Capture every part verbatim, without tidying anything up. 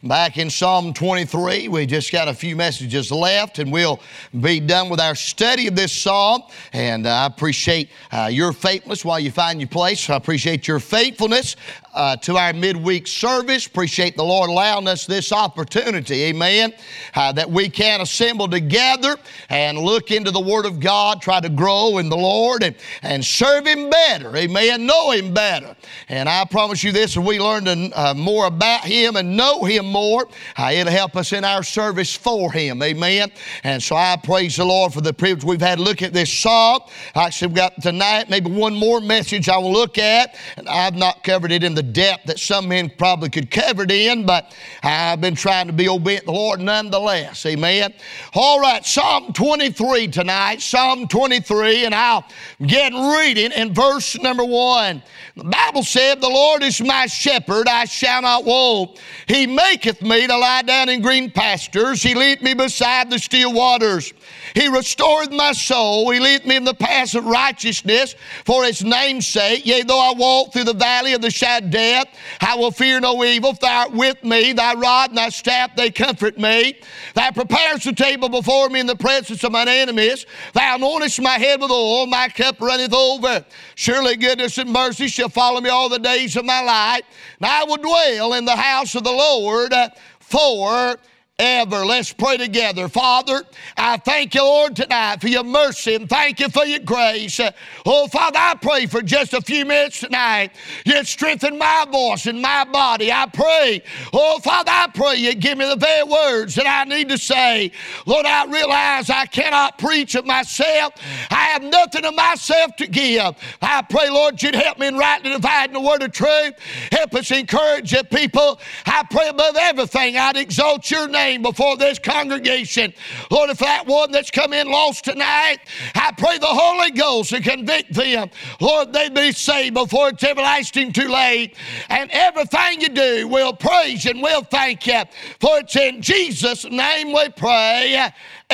back in Psalm twenty-three. We just got a few messages left and we'll be done with our study of this psalm. And uh, I appreciate uh, your faithfulness while you find your place. I appreciate your faithfulness uh, to our midweek service. Appreciate the Lord allowing us this opportunity, amen, uh, that we can assemble together and look into the Word of God, try to grow in the Lord and, and serve Him better, amen, know Him better. And I promise you this, if we learn to, uh, more about Him and know Him more, uh, it'll help us in our service for Him, amen. And so I praise the Lord for the privilege we've had to look at this psalm. Actually, we've got tonight maybe one more message I will look at, and I've not covered it in the depth that some men probably could cover it in, but I've been trying to be obedient to the Lord nonetheless, amen. All right, Psalm twenty-three tonight, Psalm twenty-three, and I'll get reading in verse number one. The Bible said, "The Lord is my shepherd, I shall not want. He maketh me to lie down in green pastures. He leadeth me beside the still waters. He restoreth my soul. He leadeth me in the paths of righteousness for His name's sake. Yea, though I walk through the valley of the shadow of death, I will fear no evil. For Thou art with me, Thy rod and Thy staff, they comfort me. Thou preparest a table before me in the presence of mine enemies. Thou anointest my head with oil, my cup runneth over. Surely goodness and mercy shall follow me all the days of my life, and I will dwell in the house of the Lord forever." Ever. Let's pray together. Father, I thank you, Lord, tonight for your mercy and thank you for your grace. Oh, Father, I pray for just a few minutes tonight you'd strengthen my voice and my body. I pray, oh, Father, I pray you give me the very words that I need to say. Lord, I realize I cannot preach of myself. I have nothing of myself to give. I pray, Lord, you'd help me in rightly dividing the word of truth. Help us encourage your people. I pray above everything I'd exalt your name before this congregation. Lord, if that one that's come in lost tonight, I pray the Holy Ghost to convict them. Lord, they'd be saved before it's everlasting too late. And everything you do, we'll praise you and we'll thank you. For it's in Jesus' name we pray.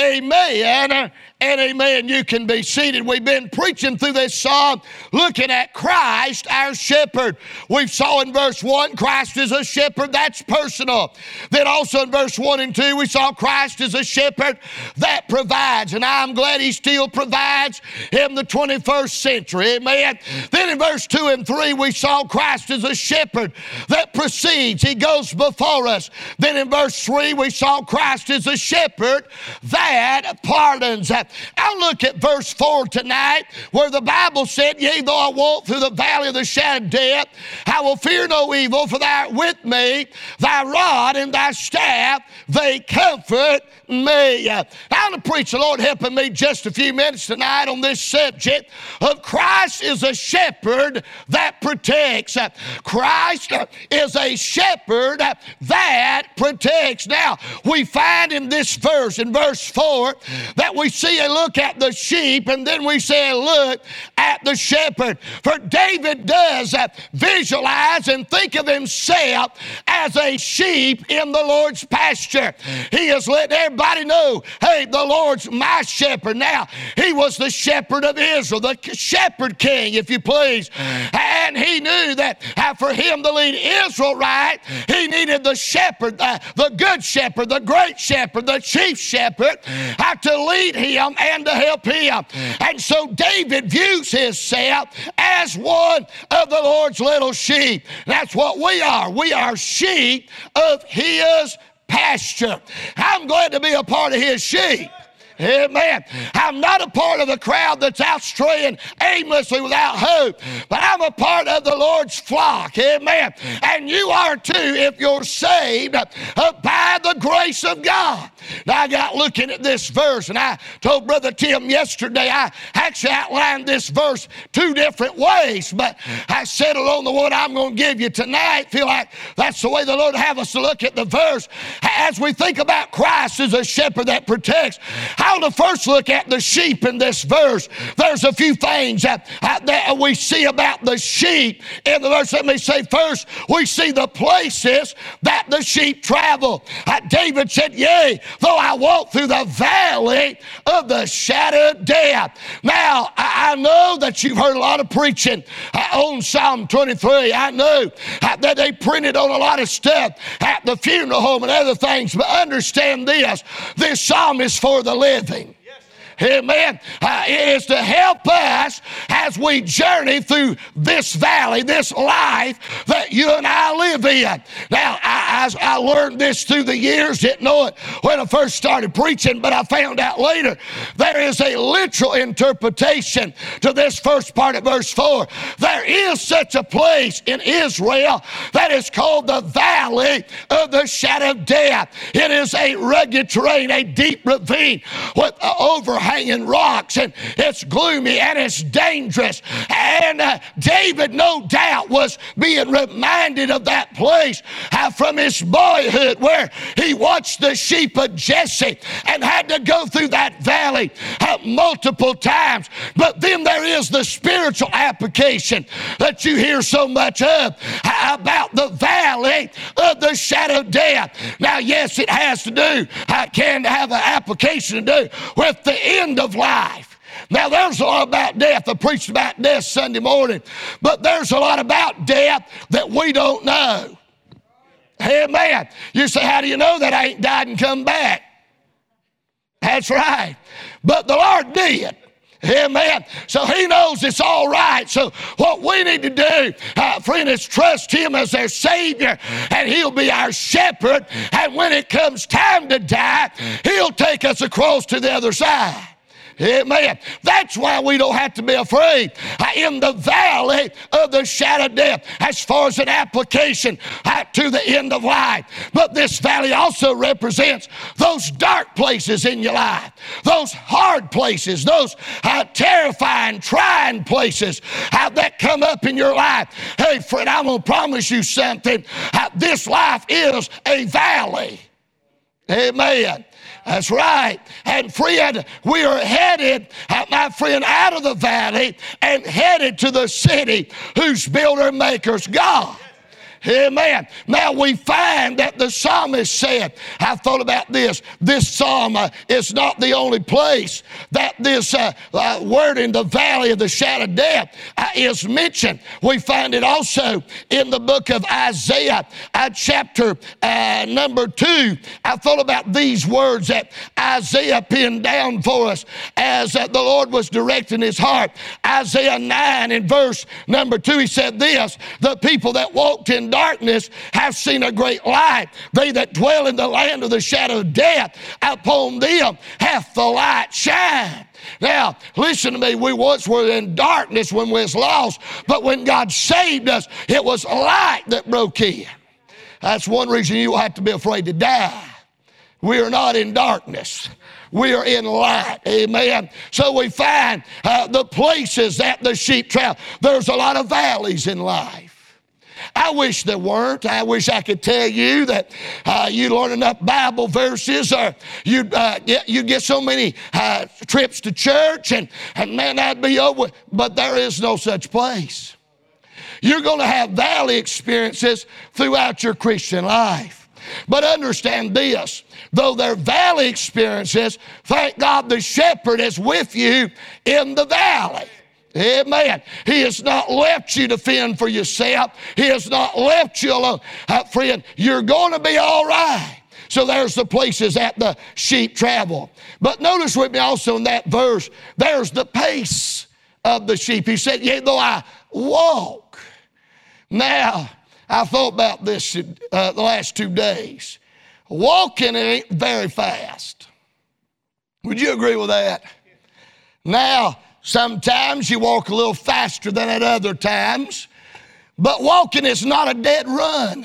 Amen and amen. You can be seated. We've been preaching through this psalm looking at Christ, our shepherd. We saw in verse one, Christ is a shepherd. That's personal. Then also in verse one and two, we saw Christ is a shepherd that provides. And I'm glad He still provides in the twenty-first century. Amen. Then in verse two and three, we saw Christ is a shepherd that precedes. He goes before us. Then in verse three, we saw Christ is a shepherd that pardons. I'll look at verse four tonight where the Bible said, "Yea, though I walk through the valley of the shadow of death, I will fear no evil, for Thou art with me. Thy rod and Thy staff, they comfort me." I'm going to preach, the Lord helping me just a few minutes tonight on this subject of Christ is a shepherd that protects. Christ is a shepherd that protects. Now, we find in this verse, in verse four, that we see a look at the sheep and then we see a look at the shepherd. For David does visualize and think of himself as a sheep in the Lord's pasture. He has let everybody know, hey, the Lord's my shepherd. Now, he was the shepherd of Israel, the shepherd king, if you please. And he knew that for him to lead Israel right, he needed the shepherd, uh, the good shepherd, the great shepherd, the chief shepherd, uh, to lead him and to help him. And so David views himself as one of the Lord's little sheep. That's what we are. We are sheep of His pasture. I'm glad to be a part of His sheep. Amen. I'm not a part of the crowd that's out straying aimlessly without hope, but I'm a part of the Lord's flock. Amen. And you are too if you're saved by the grace of God. Now I got looking at this verse, and I told Brother Tim yesterday, I actually outlined this verse two different ways, but I settled on the one I'm going to give you tonight. Feel like that's the way the Lord have us to look at the verse. As we think about Christ as a shepherd that protects, I want to first look at the sheep in this verse. There's a few things that, uh, that we see about the sheep in the verse. Let me say first, we see the places that the sheep travel. Uh, David said, yea, though I walk through the valley of the shadow of death. Now, I, I know that you've heard a lot of preaching uh, on Psalm twenty-three. I know uh, that they printed on a lot of stuff at the funeral home and other things, but understand this, this psalm is for the living. Amen. Uh, it is to help us as we journey through this valley, this life that you and I live in. Now, I, I, I learned this through the years, didn't know it when I first started preaching, but I found out later there is a literal interpretation to this first part of verse four. There is such a place in Israel that is called the valley of the shadow of death. It is a rugged terrain, a deep ravine with uh, overhanging hanging rocks, and it's gloomy and it's dangerous. And uh, David, no doubt, was being reminded of that place uh, from his boyhood where he watched the sheep of Jesse and had to go through that valley uh, multiple times. But then there is the spiritual application that you hear so much of uh, about the valley of the shadow of death. Now, yes, it has to do, uh, can have an application to do with the end of life. Now, there's a lot about death. I preached about death Sunday morning, but there's a lot about death that we don't know. Amen. You say, how do you know that I ain't died and come back? That's right. But the Lord did. Amen. So he knows it's all right. So what we need to do, uh, friend, is trust him as our Savior, and he'll be our shepherd. And when it comes time to die, he'll take us across to the other side. Amen. That's why we don't have to be afraid uh, in the valley of the shadow of death as far as an application uh, to the end of life. But this valley also represents those dark places in your life, those hard places, those uh, terrifying, trying places uh, that come up in your life. Hey, friend, I'm going to promise you something. Uh, this life is a valley. Amen. That's right. And friend, we are headed, uh, my friend, out of the valley and headed to the city whose builder maker's God. Amen. Now we find that the psalmist said, I thought about this, this psalm uh, is not the only place that this uh, uh, word in the valley of the shadow of death uh, is mentioned. We find it also in the book of Isaiah, uh, chapter uh, number two. I thought about these words that Isaiah penned down for us as uh, the Lord was directing his heart. Isaiah nine in verse number two, he said this, the people that walked in darkness have seen a great light. They that dwell in the land of the shadow of death, upon them hath the light shine. Now, listen to me. We once were in darkness when we was lost, but when God saved us, it was light that broke in. That's one reason you don't have to be afraid to die. We are not in darkness. We are in light. Amen. So we find uh, the places that the sheep travel. There's a lot of valleys in life. I wish there weren't. I wish I could tell you that uh, you learn enough Bible verses, or you'd, uh, get, you'd get so many uh, trips to church, and, and man, that'd be over. But there is no such place. You're going to have valley experiences throughout your Christian life. But understand this, though they're valley experiences, thank God the shepherd is with you in the valley. Amen. He has not left you to fend for yourself. He has not left you alone. Uh, friend, you're going to be all right. So there's the places that the sheep travel. But notice with me also in that verse, there's the pace of the sheep. He said, yea, though I walk. Now, I thought about this uh, the last two days. Walking ain't very fast. Would you agree with that? Now, sometimes you walk a little faster than at other times, but walking is not a dead run.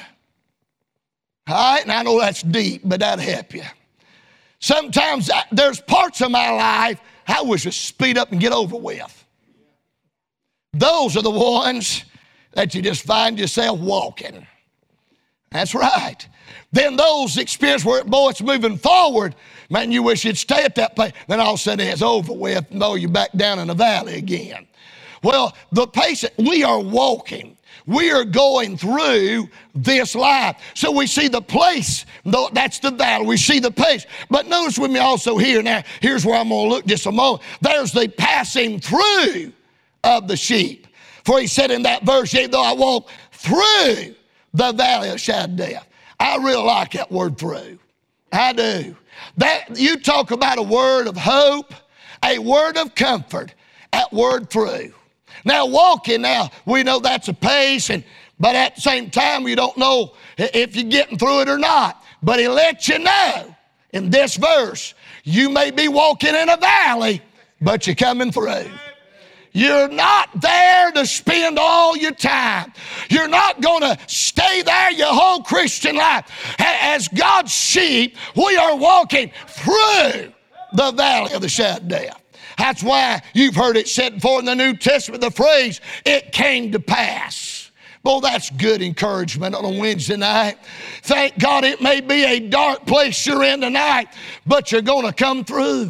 All right, and I know that's deep, but that'll help you. Sometimes I, there's parts of my life I wish to speed up and get over with. Those are the ones that you just find yourself walking. That's right. Then those experiences where, boy, it's moving forward, man, you wish you'd stay at that place. Then all of a sudden it's over with, and oh, you're back down in the valley again. Well, the pace we are walking, we are going through this life. So we see the place, that's the valley. We see the pace. But notice with me also here, now here's where I'm going to look just a moment. There's the passing through of the sheep. For he said in that verse, yea, though I walk through the valley of shadow of death. I really like that word through. I do. That, you talk about a word of hope, a word of comfort, that word through. Now walking, now we know that's a pace, and but at the same time you don't know if you're getting through it or not. But he lets you know in this verse, you may be walking in a valley, but you're coming through. You're not there to spend all your time. You're not going to stay there your whole Christian life. As God's sheep, we are walking through the valley of the shadow of death. That's why you've heard it said before in the New Testament, the phrase, it came to pass. Well, that's good encouragement on a Wednesday night. Thank God it may be a dark place you're in tonight, but you're going to come through.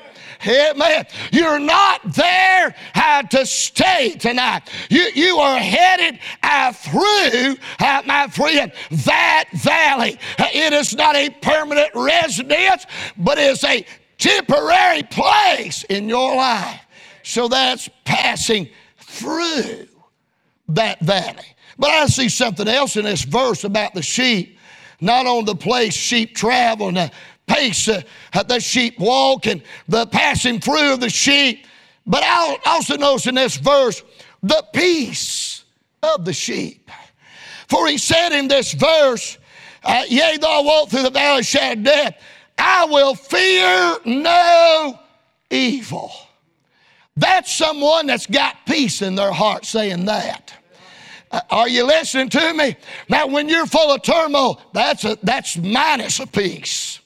Amen. You're not there uh, to stay tonight. You, you are headed uh, through, uh, my friend, that valley. Uh, it is not a permanent residence, but it's a temporary place in your life. So that's passing through that valley. But I see something else in this verse about the sheep. Not on the place sheep travel and the pace uh, the sheep walk and the passing through of the sheep. But I also notice in this verse the peace of the sheep. For he said in this verse, uh, yea, though I walk through the valley of shadow of death, I will fear no evil. That's someone that's got peace in their heart saying that. Uh, are you listening to me? Now, when you're full of turmoil, that's a, that's minus a peace.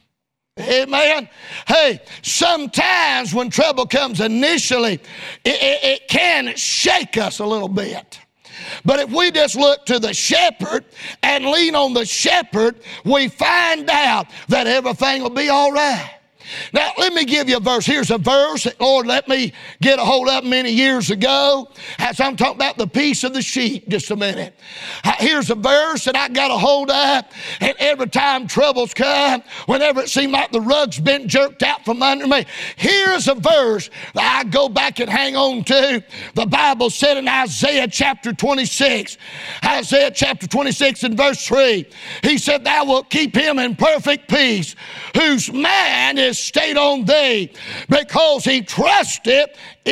Amen. Hey, sometimes when trouble comes initially, it, it, it can shake us a little bit. But if we just look to the shepherd and lean on the shepherd, we find out that everything will be all right. Now, let me give you a verse. Here's a verse that Lord let me get a hold of many years ago. As I'm talking about the peace of the sheep, just a minute. Here's a verse that I got a hold of, and every time troubles come, whenever it seems like the rug's been jerked out from under me, here's a verse that I go back and hang on to. The Bible said in Isaiah chapter twenty-six, Isaiah chapter twenty-six and verse three, he said, thou wilt keep him in perfect peace, whose mind is stayed on thee, because he trusted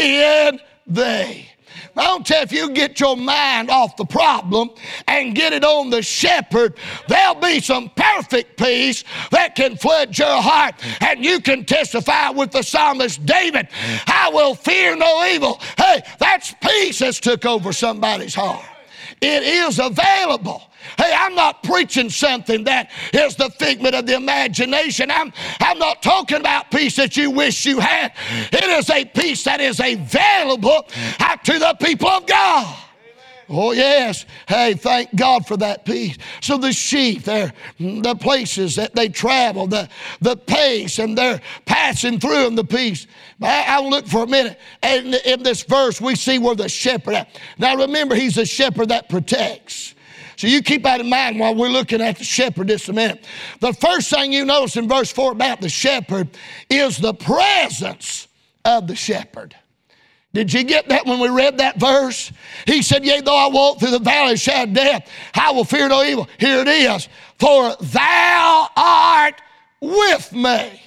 in thee. I don't tell you, if you get your mind off the problem and get it on the shepherd, there'll be some perfect peace that can flood your heart, and you can testify with the psalmist David, I will fear no evil. Hey, that's peace that's took over somebody's heart. It is available. Hey, I'm not preaching something that is the figment of the imagination. I'm, I'm not talking about peace that you wish you had. It is a peace that is available to the people of God. Oh, yes. Hey, thank God for that peace. So the sheep, they're, the places that they travel, the, the pace, and they're passing through in the peace. I, I'll look for a minute. And in this verse, we see where the shepherd at. Now, remember, he's a shepherd that protects. So you keep that in mind while we're looking at the shepherd just a minute. The first thing you notice in verse four about the shepherd is the presence of the shepherd. Did you get that when we read that verse? He said, yea, though I walk through the valley of shadow of death, I will fear no evil. Here it is. For thou art with me.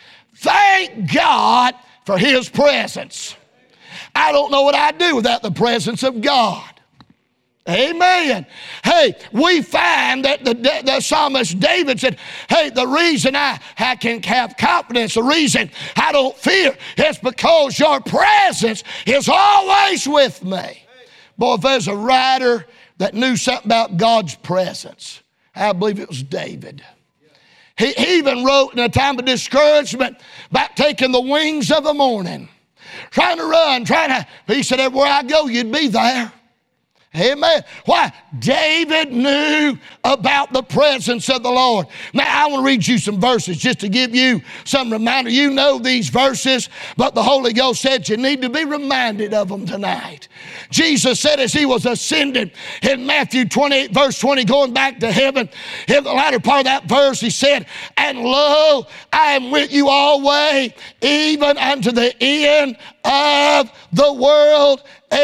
Thank God for his presence. I don't know what I'd do without the presence of God. Amen. Hey, we find that the, the psalmist David said, hey, the reason I, I can have confidence, the reason I don't fear is because your presence is always with me. Boy, if there's a writer that knew something about God's presence, I believe it was David. He, he even wrote in a time of discouragement about taking the wings of the morning, trying to run, trying to, he said, everywhere I go, you'd be there. Amen. Why? David knew about the presence of the Lord. Now, I want to read you some verses just to give you some reminder. You know these verses, but the Holy Ghost said you need to be reminded of them tonight. Jesus said as he was ascending in Matthew twenty-eight, verse twenty, going back to heaven, in the latter part of that verse, he said, and lo, I am with you always, even unto the end of the world.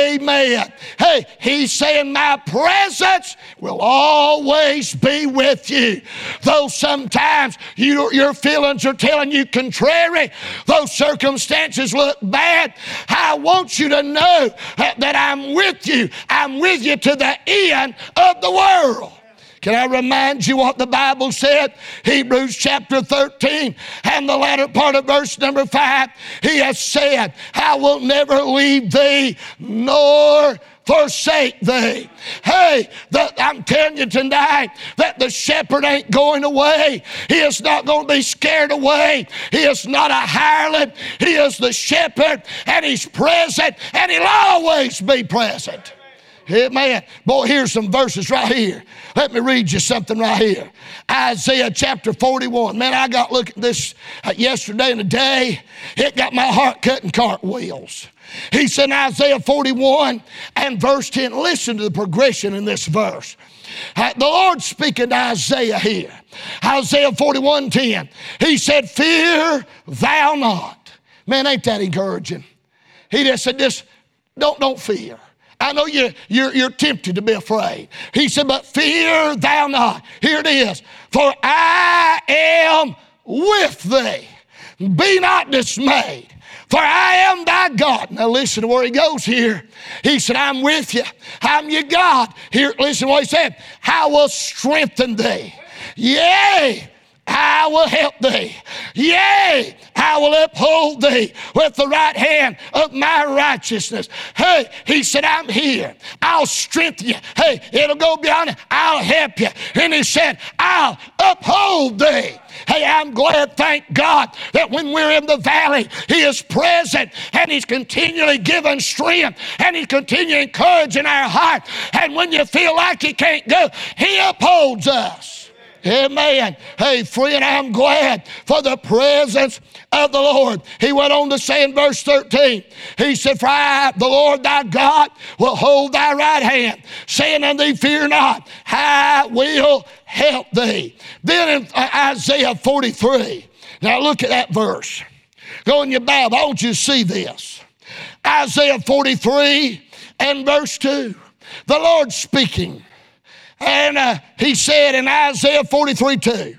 Amen. Hey, he's saying my presence will always be with you. Though sometimes you, your feelings are telling you contrary, those circumstances look bad, I want you to know that I'm with you. I'm with you to the end of the world. Can I remind you what the Bible said? Hebrews chapter thirteen and the latter part of verse number five. He has said, I will never leave thee nor forsake thee. Hey, the, I'm telling you tonight that the shepherd ain't going away. He is not going to be scared away. He is not a hireling. He is the shepherd, and he's present, and he'll always be present. Amen. Boy, here's some verses right here. Let me read you something right here. Isaiah chapter forty-one. Man, I got looking at this uh, yesterday and today. It got my heart cutting cartwheels. He said in Isaiah forty-one and verse ten, listen to the progression in this verse. Uh, the Lord speaking to Isaiah here. Isaiah forty-one ten. He said, fear thou not. Man, ain't that encouraging? He just said this, don't, don't fear. I know you're, you're, you're tempted to be afraid. He said, but fear thou not. Here it is. For I am with thee. Be not dismayed. For I am thy God. Now listen to where he goes here. He said, I'm with you. I'm your God. Here, listen to what he said. I will strengthen thee. Yea, I will help thee. Yea, I will uphold thee with the right hand of my righteousness. Hey, he said, I'm here. I'll strengthen you. Hey, it'll go beyond it. I'll help you. And he said, I'll uphold thee. Hey, I'm glad, thank God, that when we're in the valley, he is present and he's continually giving strength and he's continually encouraging our heart. And when you feel like you can't go, he upholds us. Amen. Hey, friend, I'm glad for the presence of the Lord. He went on to say in verse thirteen, he said, for I, the Lord thy God, will hold thy right hand, saying unto thee, fear not, I will help thee. Then in Isaiah forty-three, now look at that verse. Go in your Bible, I want you to see this. Isaiah forty-three and verse two, the Lord speaking. And uh, he said in Isaiah forty-three two,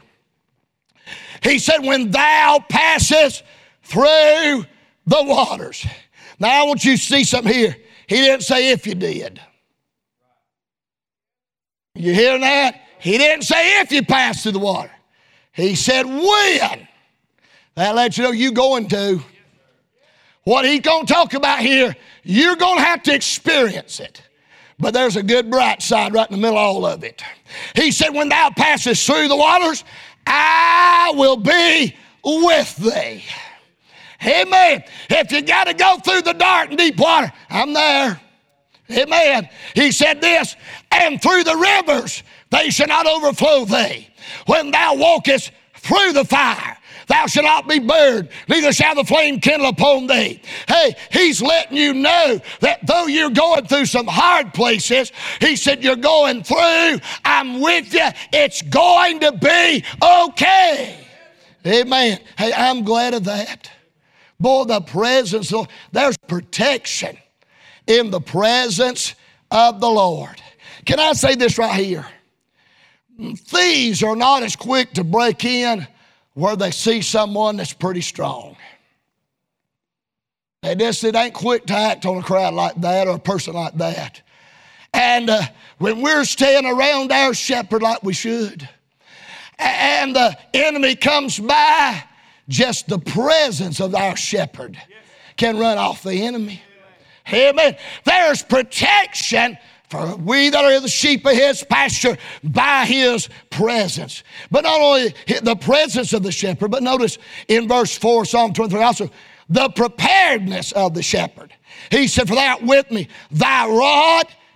he said, when thou passest through the waters. Now I want you to see something here. He didn't say if you did. You hear that? He didn't say if you pass through the water. He said when. That lets you know you're going to. What he's going to talk about here, you're going to have to experience it. But there's a good bright side right in the middle of all of it. He said, when thou passest through the waters, I will be with thee. Amen. If you got to go through the dark and deep water, I'm there. Amen. He said this, and through the rivers, they shall not overflow thee. When thou walkest through the fire, thou shalt not be burned, neither shall the flame kindle upon thee. Hey, he's letting you know that though you're going through some hard places, he said, you're going through, I'm with you, it's going to be okay. Amen. Hey, I'm glad of that. Boy, the presence, of, there's protection in the presence of the Lord. Can I say this right here? Thieves are not as quick to break in where they see someone that's pretty strong. They just, it ain't quick to act on a crowd like that or a person like that. And uh, when we're staying around our shepherd like we should, and the enemy comes by, just the presence of our shepherd can run off the enemy. Amen. There's protection for we that are the sheep of his pasture by his presence. But not only the presence of the shepherd, but notice in verse four, Psalm twenty-three also, the preparedness of the shepherd. He said, for thou art with me, thy rod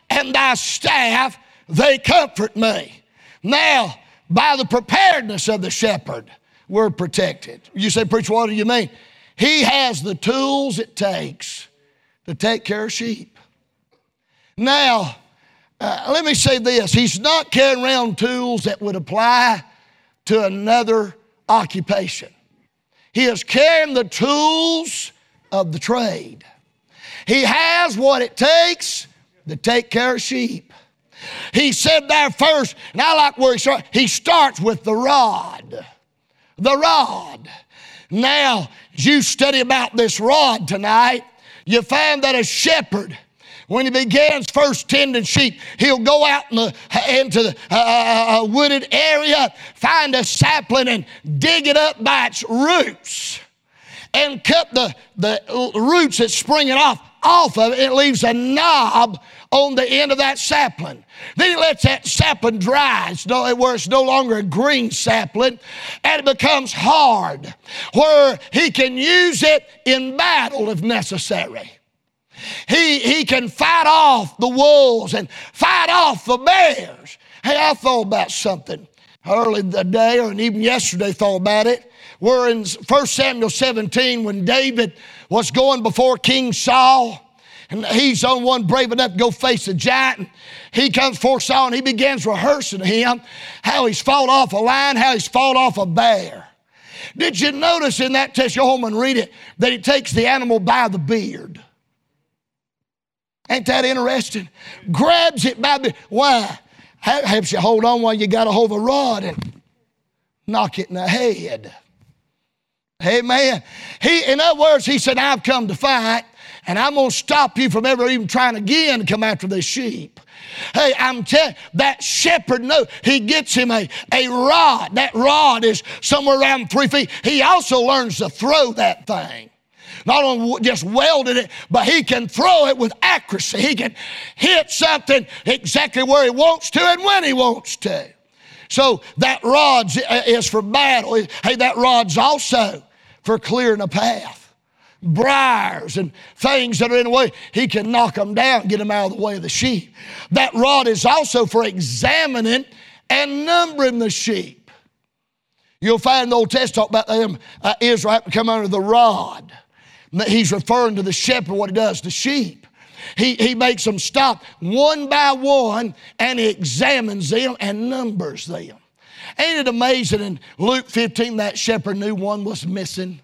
and thy staff, they comfort me. Now, by the preparedness of the shepherd, we're protected. You say, preacher, what do you mean? He has the tools it takes to take care of sheep. Now, uh, let me say this. He's not carrying around tools that would apply to another occupation. He is carrying the tools of the trade. He has what it takes to take care of sheep. He said there first, and I like where he starts, he starts with the rod. The rod. Now, as you study about this rod tonight, you find that a shepherd, when he begins first tending sheep, he'll go out in the, into the uh, uh, wooded area, find a sapling and dig it up by its roots and cut the, the roots that's springing off, off of it. It leaves a knob on the end of that sapling. Then he lets that sapling dry, it's no, where it's no longer a green sapling, and it becomes hard, where he can use it in battle if necessary. He, he can fight off the wolves and fight off the bears. Hey, I thought about something early the day, or even yesterday thought about it. We're in First Samuel seventeen when David was going before King Saul. And he's the only one brave enough to go face the giant. And he comes before Saul and he begins rehearsing to him how he's fought off a lion, how he's fought off a bear. Did you notice in that text, go home and read it, that he takes the animal by the beard? Ain't that interesting? Grabs it by the, why? Helps you hold on while you got a hold of a rod and knock it in the head. Amen. He, in other words, he said, I've come to fight, and I'm going to stop you from ever even trying again to come after this sheep. Hey, I'm telling you, that shepherd knows. He gets him a, a rod. That rod is somewhere around three feet. He also learns to throw that thing. Not only just welded it, but he can throw it with accuracy. He can hit something exactly where he wants to and when he wants to. So that rod is for battle. Hey, that rod's also for clearing a path. Briars and things that are in the way, he can knock them down, get them out of the way of the sheep. That rod is also for examining and numbering the sheep. You'll find the Old Testament talk about them, uh, Israel having to come under the rod. He's referring to the shepherd, what he does to sheep. He, he makes them stop one by one, and he examines them and numbers them. Ain't it amazing in Luke fifteen that shepherd knew one was missing?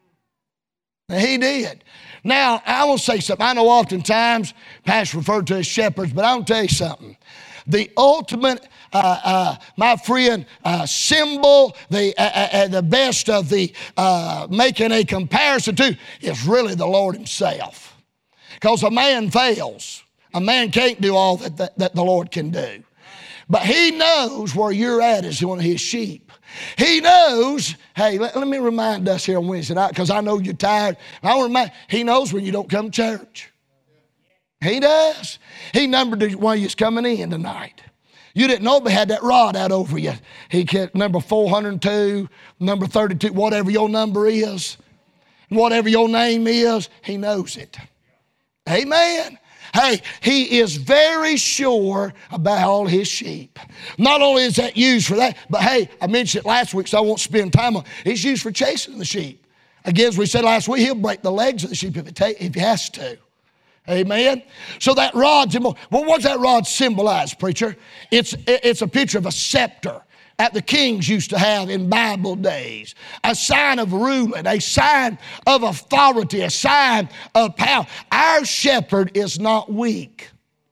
He did. Now, I will say something. I know oftentimes pastors refer to as shepherds, but I'll tell you something. The ultimate, uh, uh, my friend, uh, symbol, the, uh, uh, the best of the uh, making a comparison to is really the Lord himself. Because a man fails. A man can't do all that, that, that the Lord can do. But he knows where you're at as one of his sheep. He knows, hey, let, let me remind us here on Wednesday night, because I know you're tired. I want to remind, he knows when you don't come to church. He does. He numbered while you was coming in tonight. You didn't know but had that rod out over you. He kept number four hundred two, number thirty-two, whatever your number is, whatever your name is, he knows it. Amen. Hey, he is very sure about all his sheep. Not only is that used for that, but hey, I mentioned it last week, so I won't spend time on it. It's used for chasing the sheep. Again, as we said last week, he'll break the legs of the sheep if, it ta- if he has to. Amen? So that rod, well, what's that rod symbolize, preacher? It's, it's a picture of a scepter that the kings used to have in Bible days. A sign of ruling, a sign of authority, a sign of power. Our shepherd is not weak.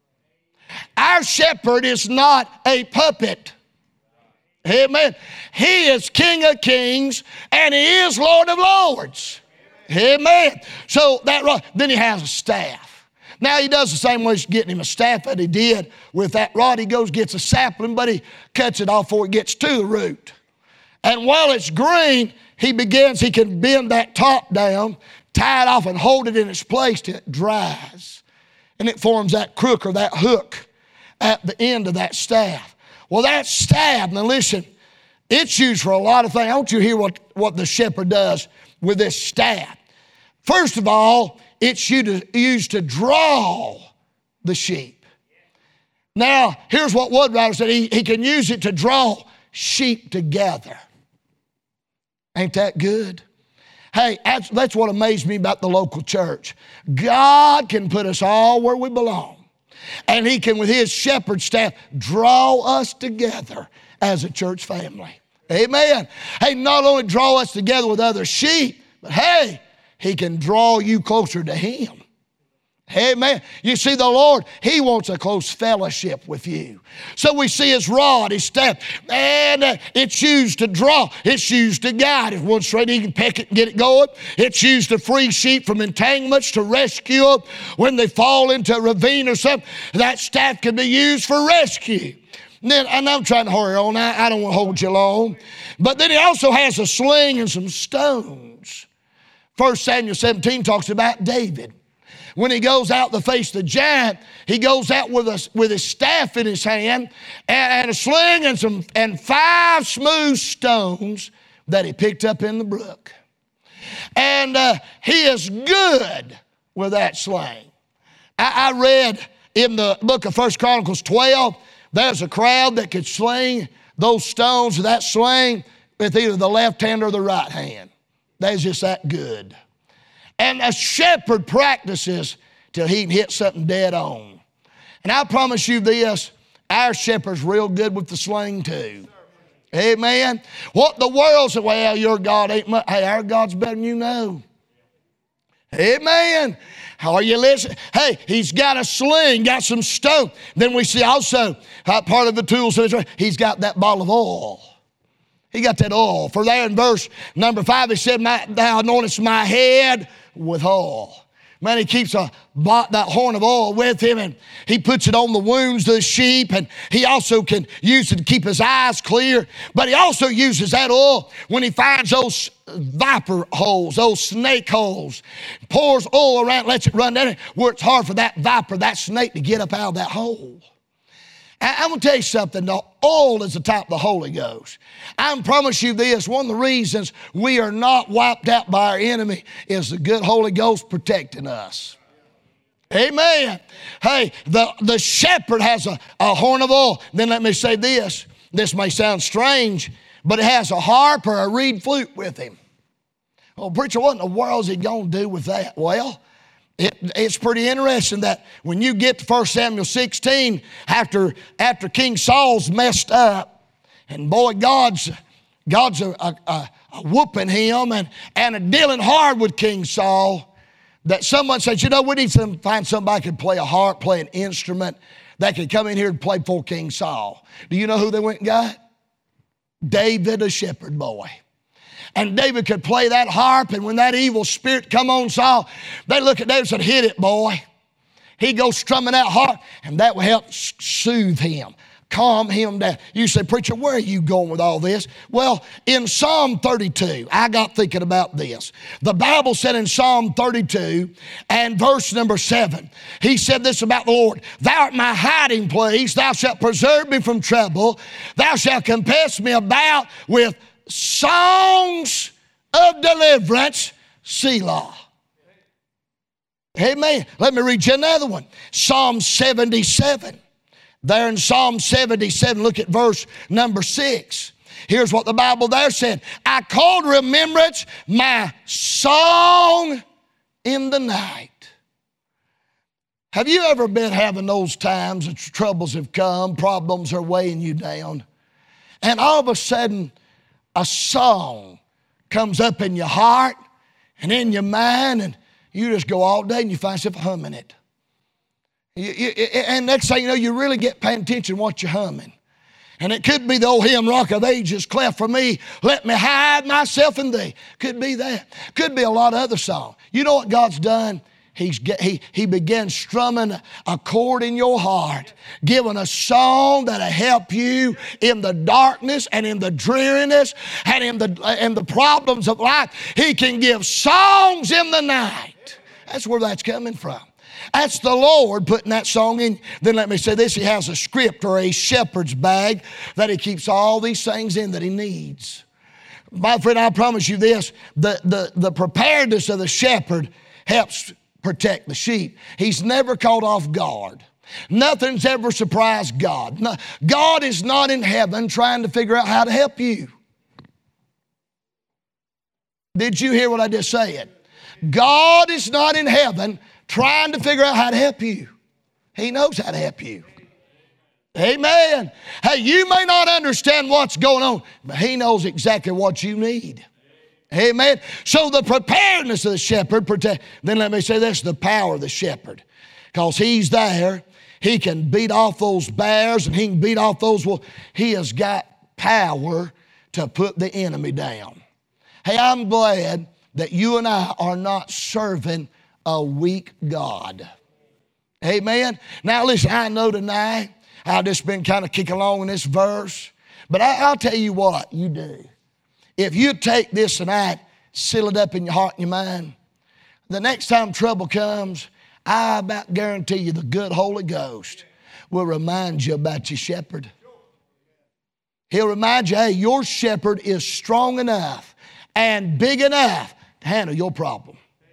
Our shepherd is not a puppet. Amen. He is King of Kings and he is Lord of Lords. Amen. So that rod, then he has a staff. Now he does the same way as getting him a staff that he did with that rod. He goes, gets a sapling, but he cuts it off before it gets to the root. And while it's green, he begins, he can bend that top down, tie it off and hold it in its place till it dries. And it forms that crook or that hook at the end of that staff. Well, that staff, now listen, it's used for a lot of things. I want you to hear what, what the shepherd does with this staff. First of all, it's used to draw the sheep. Now, here's what one writer said. He, he can use it to draw sheep together. Ain't that good? Hey, that's, that's what amazed me about the local church. God can put us all where we belong. And He can, with His shepherd staff, draw us together as a church family. Amen. Hey, not only draw us together with other sheep, but hey, He can draw you closer to Him. Amen. You see, the Lord, He wants a close fellowship with you. So we see His rod, His staff, and uh, it's used to draw. It's used to guide. If one's straight, He can peck it and get it going. It's used to free sheep from entanglements, to rescue them when they fall into a ravine or something. That staff can be used for rescue. And then, and I'm trying to hurry on. I, I don't want to hold you long. But then He also has a sling and some stones. First Samuel seventeen talks about David. When he goes out to face the giant, he goes out with a, with his staff in his hand and, and a sling and some and five smooth stones that he picked up in the brook. And uh, he is good with that sling. I, I read in the book of First Chronicles twelve, there's a crowd that could sling those stones with that sling with either the left hand or the right hand. That's just that good. And a shepherd practices till he can hit something dead on. And I promise you this, our shepherd's real good with the sling too. Amen. What the world said, well, your God ain't much. Hey, our God's better than you know. Amen. How are you listening? Hey, He's got a sling, got some stone. Then we see also, uh, part of the tools of His, He's got that bottle of oil. He got that oil. For there in verse number five, He said, thou anointest my head with oil. Man, He keeps a, that horn of oil with Him, and He puts it on the wounds of the sheep, and He also can use it to keep His eyes clear. But He also uses that oil when He finds those viper holes, those snake holes. Pours oil around, lets it run down where it's hard for that viper, that snake, to get up out of that hole. I'm going to tell you something. The oil is the type of the Holy Ghost. I promise you this, one of the reasons we are not wiped out by our enemy is the good Holy Ghost protecting us. Amen. Hey, the, the shepherd has a, a horn of oil. Then let me say this. This may sound strange, but it has a harp or a reed flute with him. Well, preacher, what in the world is he going to do with that? Well, It, it's pretty interesting that when you get to First Samuel sixteen, after, after King Saul's messed up, and boy, God's, God's a, a, a, a whooping him and, and a dealing hard with King Saul, that someone said, you know, we need to find somebody who can play a harp, play an instrument, that could come in here and play before King Saul. Do you know who they went and got? David, a shepherd boy. And David could play that harp, and when that evil spirit come on Saul, they look at David and said, hit it, boy. He goes strumming that harp, and that will help soothe him, calm him down. You say, preacher, where are you going with all this? Well, in Psalm thirty-two, I got thinking about this. The Bible said in Psalm thirty-two and verse number seven, He said this about the Lord, thou art my hiding place, thou shalt preserve me from trouble, thou shalt compass me about with songs of deliverance, Selah. Amen. Let me read you another one. Psalm seventy-seven. There in Psalm seventy-seven, look at verse number six. Here's what the Bible there said. I call to remembrance my song in the night. Have you ever been having those times that troubles have come, problems are weighing you down, and all of a sudden a song comes up in your heart and in your mind, and you just go all day and you find yourself humming it. You, you, and next thing you know, you really get paying attention to what you're humming. And it could be the old hymn, Rock of Ages, cleft for me, let me hide myself in thee. Could be that. Could be a lot of other songs. You know what God's done? He's get, he, he began strumming a chord in your heart, giving a song that'll help you in the darkness and in the dreariness and in the, and the problems of life. He can give songs in the night. That's where that's coming from. That's the Lord putting that song in. Then let me say this, He has a script or a shepherd's bag that He keeps all these things in that He needs. My friend, I promise you this, the, the, the preparedness of the shepherd helps protect the sheep. He's never caught off guard. Nothing's ever surprised God. No, God is not in heaven trying to figure out how to help you. Did you hear what I just said? God is not in heaven trying to figure out how to help you. He knows how to help you. Amen. Hey, you may not understand what's going on, but He knows exactly what you need. Amen. So the preparedness of the shepherd, protect, then let me say this, the power of the shepherd. Because He's there, He can beat off those bears and He can beat off those wolves. He has got power to put the enemy down. Hey, I'm glad that you and I are not serving a weak God. Amen. Now listen, I know tonight I've just been kind of kicking along in this verse, but I, I'll tell you what you do. If you take this tonight, seal it up in your heart and your mind, the next time trouble comes, I about guarantee you the good Holy Ghost will remind you about your shepherd. He'll remind you, hey, your shepherd is strong enough and big enough to handle your problem.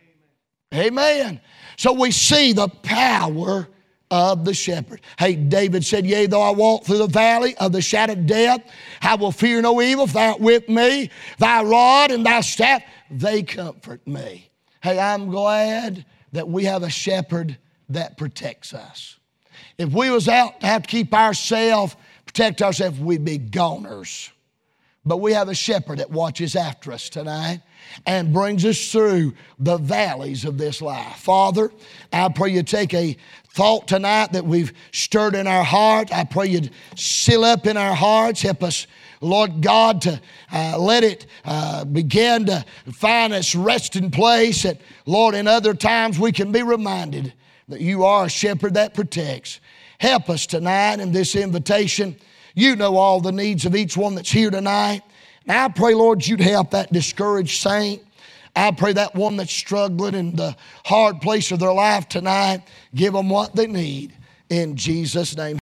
Amen. So we see the power of the shepherd. Hey, David said, yea, though I walk through the valley of the shadow of death, I will fear no evil, for thou art with me. Thy rod and thy staff, they comfort me. Hey, I'm glad that we have a shepherd that protects us. If we was out to have to keep ourselves, protect ourselves, we'd be goners. But we have a shepherd that watches after us tonight and brings us through the valleys of this life. Father, I pray you take a thought tonight that we've stirred in our heart. I pray you'd seal up in our hearts. Help us, Lord God, to uh, let it uh, begin to find its resting place. That, Lord, in other times we can be reminded that you are a shepherd that protects. Help us tonight in this invitation. You know all the needs of each one that's here tonight. And I pray, Lord, you'd help that discouraged saint. I pray that one that's struggling in the hard place of their life tonight, give them what they need. In Jesus' name.